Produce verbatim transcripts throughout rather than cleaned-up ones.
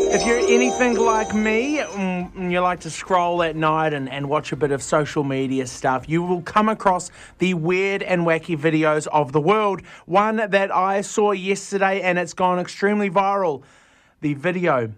If you're anything like me, and you like to scroll at night and, and watch a bit of social media stuff, you will come across the weird and wacky videos of the world. One that I saw yesterday, and it's gone extremely viral. The video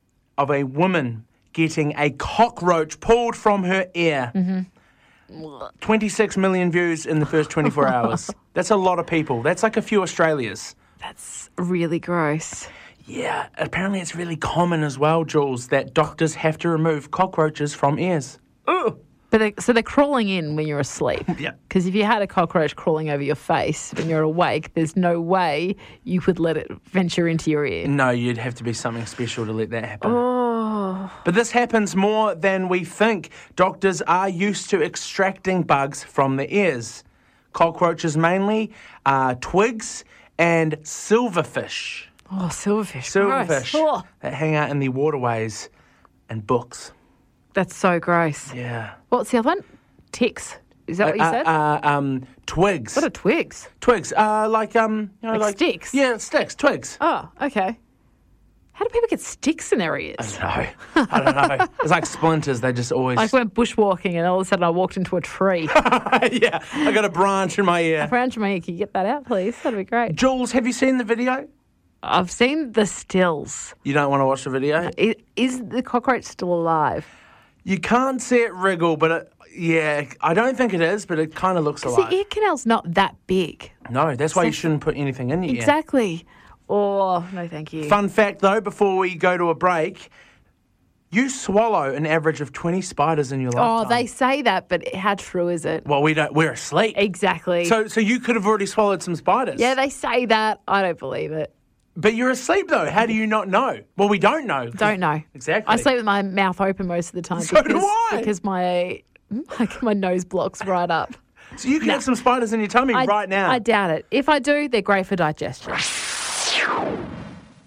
of a woman getting a cockroach pulled from her ear. Mm-hmm. twenty-six million views in the first twenty-four hours. That's a lot of people. That's like a few Australias. That's really gross. Yeah, apparently it's really common as well, Jules, that doctors have to remove cockroaches from ears. Ugh. But they, so they're crawling in when you're asleep. Yeah. Because if you had a cockroach crawling over your face when you're awake, there's no way you could let it venture into your ear. No, you'd have to be something special to let that happen. Oh. But this happens more than we think. Doctors are used to extracting bugs from the ears. Cockroaches mainly, uh, twigs, and silverfish. Oh, silverfish. Silverfish Oh. that hang out in the waterways and books. That's so gross. Yeah. What's the other one? Ticks. Is that what you uh, said? Uh, um, twigs. What are twigs? Twigs. Uh, like um, you know, Like like sticks? Yeah, sticks. Twigs. Oh, okay. How do people get sticks in their ears? I don't know. I don't know. It's like splinters. They just always. Like went bushwalking and all of a sudden I walked into a tree. Yeah, I got a branch in my ear. Branch my ear. Can you get that out, please? That'd be great. Jules, have you seen the video? I've seen the stills. You don't want to watch the video? Is, is the cockroach still alive? You can't see it wriggle, but it, yeah, I don't think it is, but it kind of looks Because alive. the ear canal's not that big. No, that's why you shouldn't put anything in your ear. Exactly. Oh, no thank you. Fun fact, though, before we go to a break, you swallow an average of twenty spiders in your Oh, lifetime. they say that, but how true is it? Well, we don't. We're asleep. Exactly. So, so you could have already swallowed some spiders. yeah, they say that. I don't believe it. But you're asleep, though. How do you not know? Well, we don't know. Don't know. Exactly. I sleep with my mouth open most of the time. So because, do I. Because my, like, my nose blocks right up. So you can have some spiders in your tummy I, right now. I doubt it. If I do, they're great for digestion.